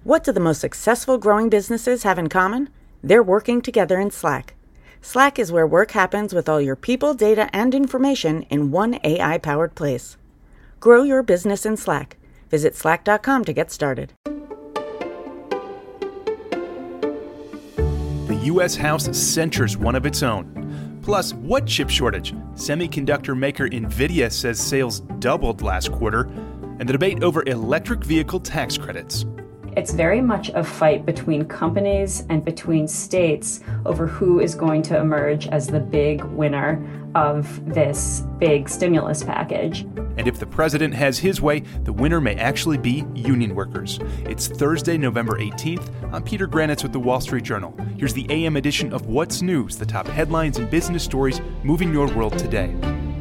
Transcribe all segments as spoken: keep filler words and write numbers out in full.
What do the most successful growing businesses have in common? They're working together in Slack. Slack is where work happens with all your people, data, and information in one A I-powered place. Grow your business in Slack. Visit slack dot com to get started. The U S House censures one of its own. Plus, what chip shortage? Semiconductor maker NVIDIA says sales doubled last quarter, and the debate over electric vehicle tax credits. It's very much a fight between companies and between states over who is going to emerge as the big winner of this big stimulus package. And if the president has his way, the winner may actually be union workers. It's Thursday, November eighteenth. I'm Peter Granitz with the Wall Street Journal. Here's the A M edition of What's News, the top headlines and business stories moving your world today.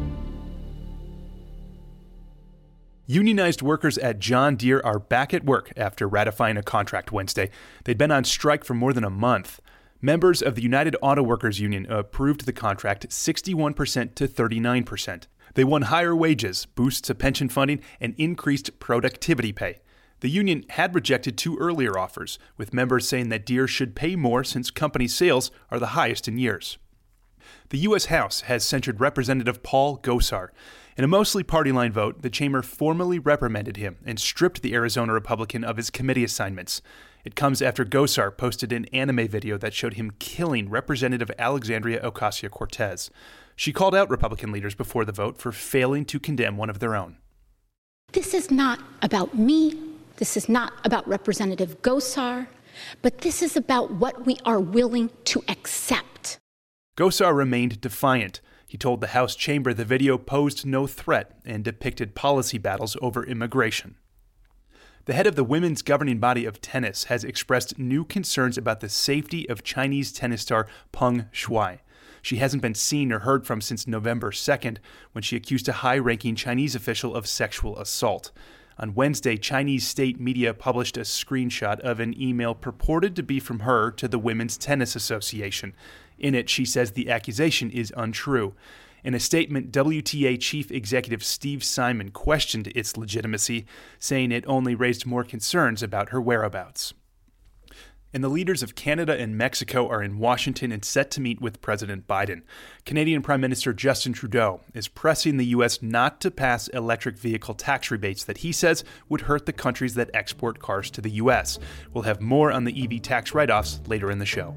Unionized workers at John Deere are back at work after ratifying a contract Wednesday. They'd been on strike for more than a month. Members of the United Auto Workers Union approved the contract sixty-one percent to thirty-nine percent. They won higher wages, boosts to pension funding, and increased productivity pay. The union had rejected two earlier offers, with members saying that Deere should pay more since company sales are the highest in years. The U S House has censured Representative Paul Gosar. In a mostly party-line vote, the chamber formally reprimanded him and stripped the Arizona Republican of his committee assignments. It comes after Gosar posted an anime video that showed him killing Representative Alexandria Ocasio-Cortez. She called out Republican leaders before the vote for failing to condemn one of their own. This is not about me. This is not about Representative Gosar, but this is about what we are willing to accept. Gosar remained defiant. He told the House chamber the video posed no threat and depicted policy battles over immigration. The head of the women's governing body of tennis has expressed new concerns about the safety of Chinese tennis star Peng Shuai. She hasn't been seen or heard from since November second, when she accused a high-ranking Chinese official of sexual assault. On Wednesday, Chinese state media published a screenshot of an email purported to be from her to the Women's Tennis Association. In it, she says the accusation is untrue. In a statement, W T A Chief Executive Steve Simon questioned its legitimacy, saying it only raised more concerns about her whereabouts. And the leaders of Canada and Mexico are in Washington and set to meet with President Biden. Canadian Prime Minister Justin Trudeau is pressing the U S not to pass electric vehicle tax rebates that he says would hurt the countries that export cars to the U S. We'll have more on the E V tax write-offs later in the show.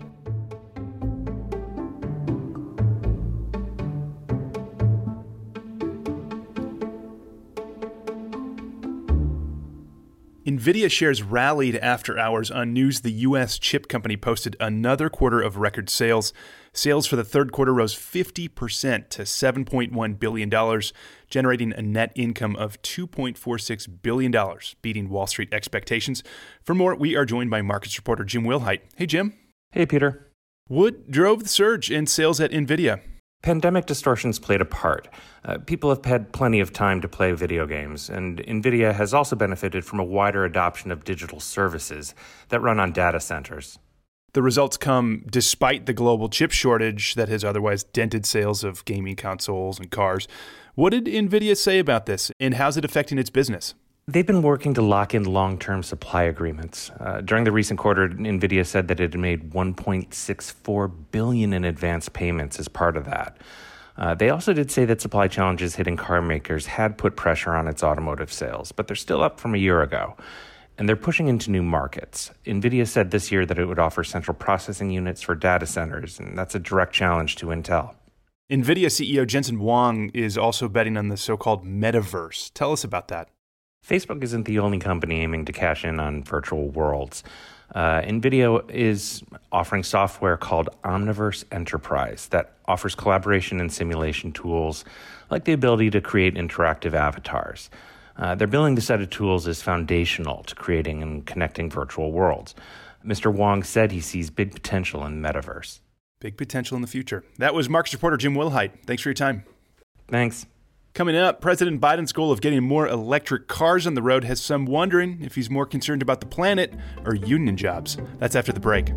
NVIDIA shares rallied after hours on news the U S chip company posted another quarter of record sales. Sales for the third quarter rose fifty percent to seven point one billion dollars, generating a net income of two point four six billion dollars, beating Wall Street expectations. For more, we are joined by markets reporter Jim Wilhite. Hey, Jim. Hey, Peter. What drove the surge in sales at NVIDIA? Pandemic distortions played a part. Uh, people have had plenty of time to play video games, and NVIDIA has also benefited from a wider adoption of digital services that run on data centers. The results come despite the global chip shortage that has otherwise dented sales of gaming consoles and cars. What did NVIDIA say about this, and how's it affecting its business? They've been working to lock in long-term supply agreements. Uh, during the recent quarter, NVIDIA said that it had made one point six four billion dollars in advance payments as part of that. Uh, they also did say that supply challenges hitting car makers had put pressure on its automotive sales, but they're still up from a year ago. And they're pushing into new markets. NVIDIA said this year that it would offer central processing units for data centers, and that's a direct challenge to Intel. NVIDIA C E O Jensen Huang is also betting on the so-called metaverse. Tell us about that. Facebook isn't the only company aiming to cash in on virtual worlds. Uh, NVIDIA is offering software called Omniverse Enterprise that offers collaboration and simulation tools, like the ability to create interactive avatars. Uh, they're billing the set of tools as foundational to creating and connecting virtual worlds. Mister Huang said he sees big potential in the metaverse. Big potential in the future. That was markets reporter Jim Wilhite. Thanks for your time. Thanks. Coming up, President Biden's goal of getting more electric cars on the road has some wondering if he's more concerned about the planet or union jobs. That's after the break.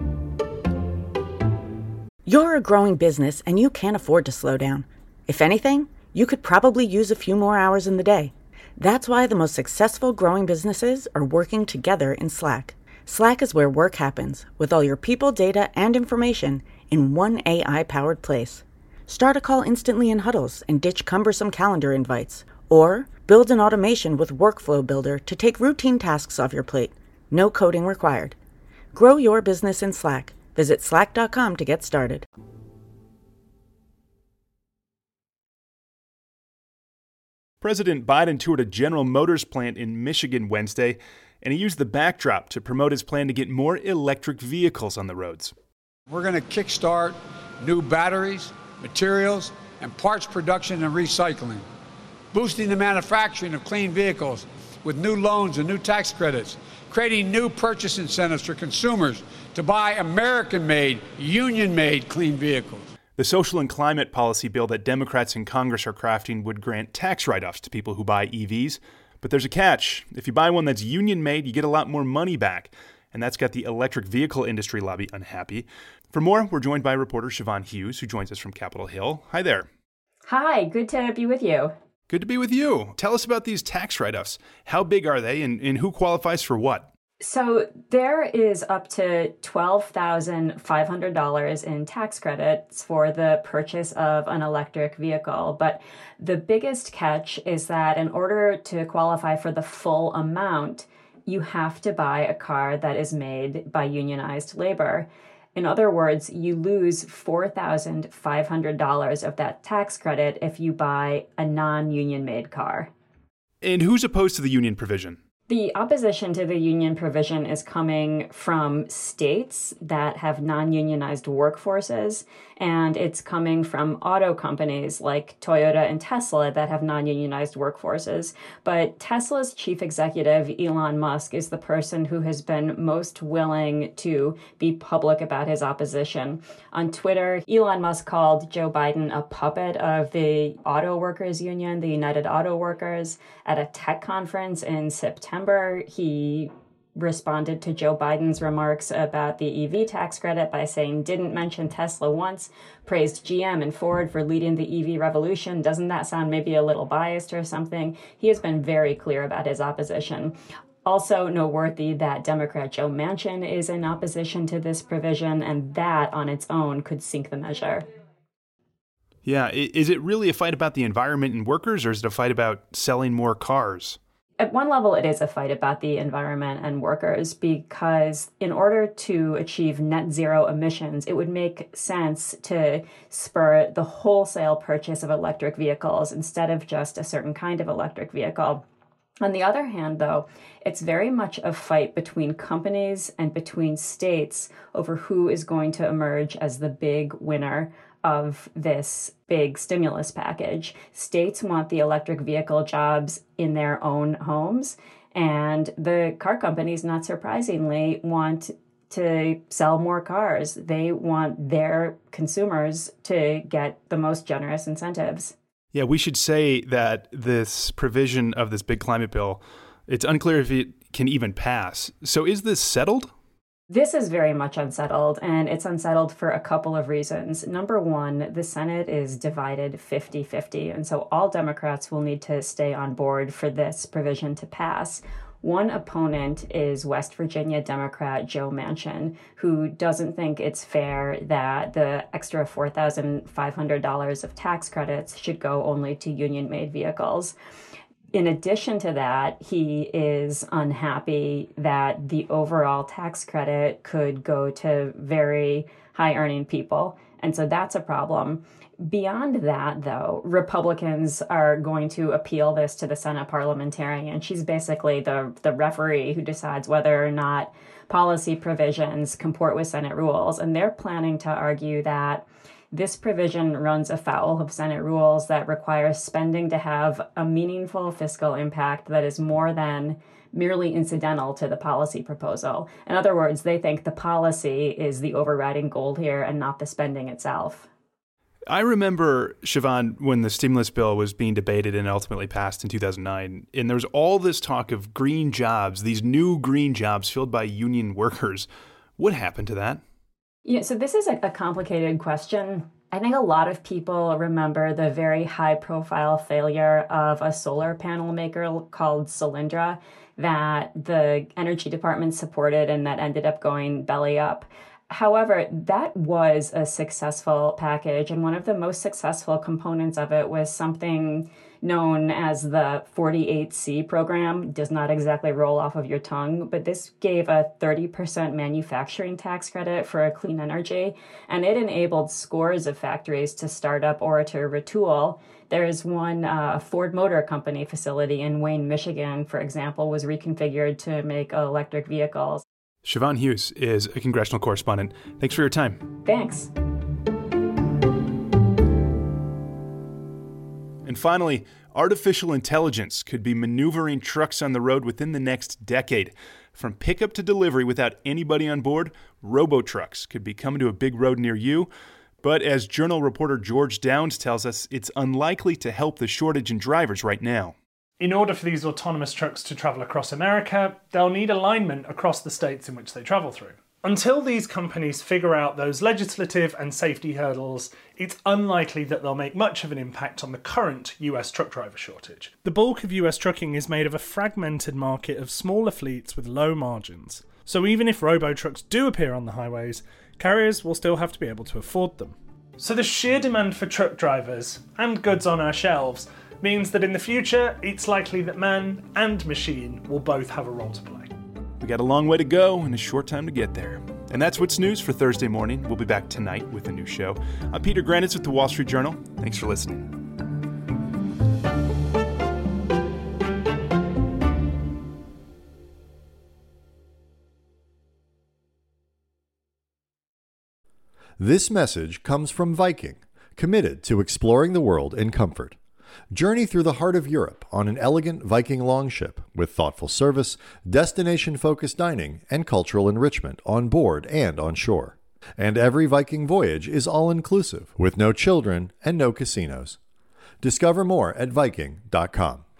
You're a growing business and you can't afford to slow down. If anything, you could probably use a few more hours in the day. That's why the most successful growing businesses are working together in Slack. Slack is where work happens, with all your people, data, and information in one A I-powered place. Start a call instantly in huddles and ditch cumbersome calendar invites. Or build an automation with Workflow Builder to take routine tasks off your plate. No coding required. Grow your business in Slack. Visit slack dot com to get started. President Biden toured a General Motors plant in Michigan Wednesday, and he used the backdrop to promote his plan to get more electric vehicles on the roads. We're going to kickstart new batteries, materials, and parts production and recycling, boosting the manufacturing of clean vehicles with new loans and new tax credits, creating new purchase incentives for consumers to buy American-made, union-made clean vehicles. The social and climate policy bill that Democrats in Congress are crafting would grant tax write-offs to people who buy E Vs. But there's a catch. If you buy one that's union-made, you get a lot more money back. And that's got the electric vehicle industry lobby unhappy. For more, we're joined by reporter Siobhan Hughes, who joins us from Capitol Hill. Hi there. Hi, good to be with you. Good to be with you. Tell us about these tax write-offs. How big are they, and, and who qualifies for what? So there is up to twelve thousand five hundred dollars in tax credits for the purchase of an electric vehicle. But the biggest catch is that in order to qualify for the full amount, you have to buy a car that is made by unionized labor. In other words, you lose four thousand five hundred dollars of that tax credit if you buy a non-union made car. And who's opposed to the union provision? The opposition to the union provision is coming from states that have non-unionized workforces, and it's coming from auto companies like Toyota and Tesla that have non-unionized workforces. But Tesla's chief executive, Elon Musk, is the person who has been most willing to be public about his opposition. On Twitter, Elon Musk called Joe Biden a puppet of the auto workers union, the United Auto Workers. At a tech conference in September, he responded to Joe Biden's remarks about the E V tax credit by saying, didn't mention Tesla once, praised G M and Ford for leading the E V revolution. Doesn't that sound maybe a little biased or something? He has been very clear about his opposition. Also noteworthy that Democrat Joe Manchin is in opposition to this provision, and that on its own could sink the measure. Yeah, is it really a fight about the environment and workers, or is it a fight about selling more cars? At one level, it is a fight about the environment and workers, because in order to achieve net zero emissions, it would make sense to spur the wholesale purchase of electric vehicles instead of just a certain kind of electric vehicle. On the other hand, though, it's very much a fight between companies and between states over who is going to emerge as the big winner of this big stimulus package. States want the electric vehicle jobs in their own homes, and the car companies, not surprisingly, want to sell more cars. They want their consumers to get the most generous incentives. Yeah, we should say that this provision of this big climate bill, it's unclear if it can even pass. So is this settled? This is very much unsettled, and it's unsettled for a couple of reasons. Number one, the Senate is divided fifty-fifty, and so all Democrats will need to stay on board for this provision to pass. One opponent is West Virginia Democrat Joe Manchin, who doesn't think it's fair that the extra four thousand five hundred dollars of tax credits should go only to union-made vehicles. In addition to that, he is unhappy that the overall tax credit could go to very high-earning people, and so that's a problem. Beyond that, though, Republicans are going to appeal this to the Senate parliamentarian. She's basically the, the referee who decides whether or not policy provisions comport with Senate rules, and they're planning to argue that this provision runs afoul of Senate rules that require spending to have a meaningful fiscal impact that is more than merely incidental to the policy proposal. In other words, they think the policy is the overriding goal here and not the spending itself. I remember, Siobhan, when the stimulus bill was being debated and ultimately passed in two thousand nine, and there was all this talk of green jobs, these new green jobs filled by union workers. What happened to that? Yeah, so this is a, a complicated question. I think a lot of people remember the very high-profile failure of a solar panel maker called Solyndra. that the energy department supported and that ended up going belly up. However, that was a successful package, and one of the most successful components of it was something known as the forty-eight C program. Does not exactly roll off of your tongue, but this gave a thirty percent manufacturing tax credit for clean energy, and it enabled scores of factories to start up or to retool. There is one, uh, Ford Motor Company facility in Wayne, Michigan, for example, was reconfigured to make electric vehicles. Siobhan Hughes is a congressional correspondent. Thanks for your time. Thanks. And finally, artificial intelligence could be maneuvering trucks on the road within the next decade. From pickup to delivery without anybody on board, robo-trucks could be coming to a big road near you. But as Journal reporter George Downs tells us, it's unlikely to help the shortage in drivers right now. In order for these autonomous trucks to travel across America, they'll need alignment across the states in which they travel through. Until these companies figure out those legislative and safety hurdles, it's unlikely that they'll make much of an impact on the current U S truck driver shortage. The bulk of U S trucking is made of a fragmented market of smaller fleets with low margins. So even if robo-trucks do appear on the highways, carriers will still have to be able to afford them. So the sheer demand for truck drivers and goods on our shelves means that in the future, it's likely that man and machine will both have a role to play. We got a long way to go and a short time to get there. And that's what's news for Thursday morning. We'll be back tonight with a new show. I'm Peter Granitz with the Wall Street Journal. Thanks for listening. This message comes from Viking, committed to exploring the world in comfort. Journey through the heart of Europe on an elegant Viking longship with thoughtful service, destination-focused dining, and cultural enrichment on board and on shore. And every Viking voyage is all-inclusive with no children and no casinos. Discover more at Viking dot com.